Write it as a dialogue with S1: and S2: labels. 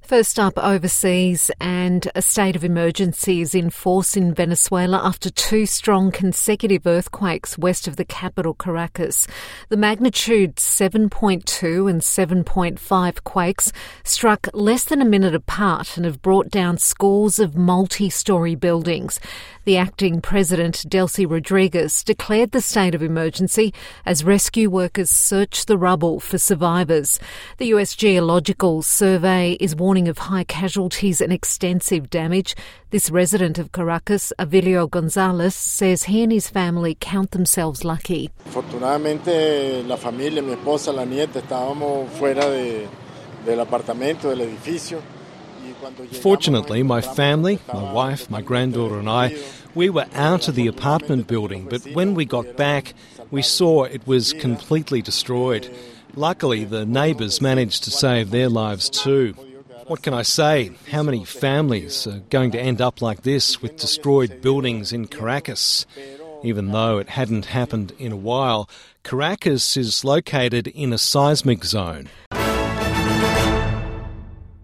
S1: First up, overseas, and a state of emergency is in force in Venezuela after two strong consecutive earthquakes west of the capital, Caracas. The magnitude 7.2 and 7.5 quakes struck less than a minute apart and have brought down scores of multi-storey buildings. The acting president, Delcy Rodriguez, declared the state of emergency as rescue workers search the rubble for survivors. The US Geological Survey is warning of high casualties and extensive damage. This resident of Caracas, Avilio Gonzalez, says he and his family count themselves lucky.
S2: Afortunadamente, la familia, mi esposa, la nieta, estábamos fuera del apartamento, del edificio.
S3: Fortunately, my family, my wife, my granddaughter and I, we were out of the apartment building, but when we got back, we saw it was completely destroyed. Luckily, the neighbours managed to save their lives too. What can I say? How many families are going to end up like this with destroyed buildings in Caracas? Even though it hadn't happened in a while, Caracas is located in a seismic zone.